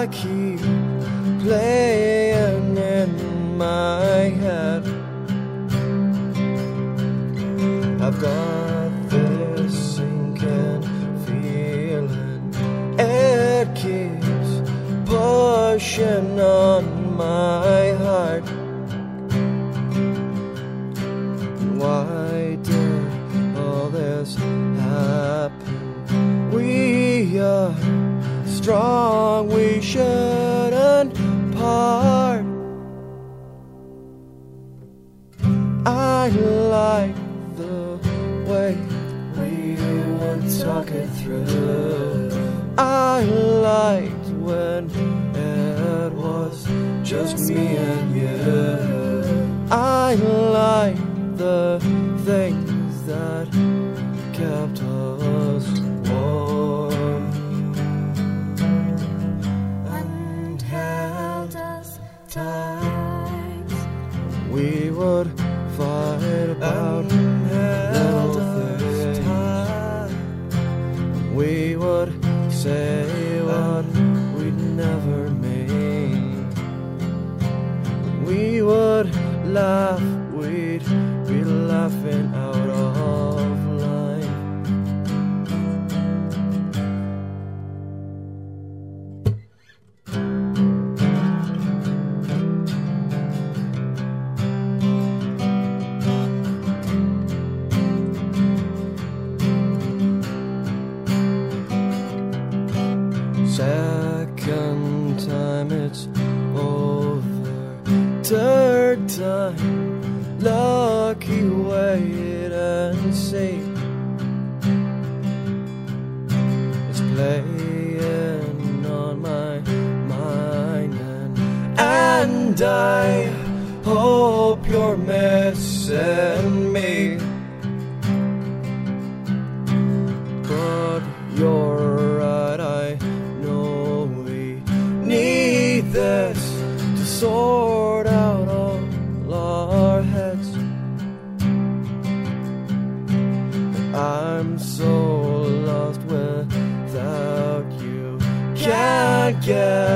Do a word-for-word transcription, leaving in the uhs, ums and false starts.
I keep playing in my head. I've got this sinking feeling, it keeps pushing on my heart. Why did all this happen? We are strong, we shouldn't part. I like the way we would talk it through. I liked when it was just me and you. I liked the things that kept us warm and held us tight. We would fight about little things. We would say what we'd never mean. We would laugh, we'd be laughing out of line. Second time it's over, third time, lucky wait and see. It's playing on my mind, and, and I hope you're missing me. But you're right, I know we need this to sort out all our heads. I'm so lost without you, can't get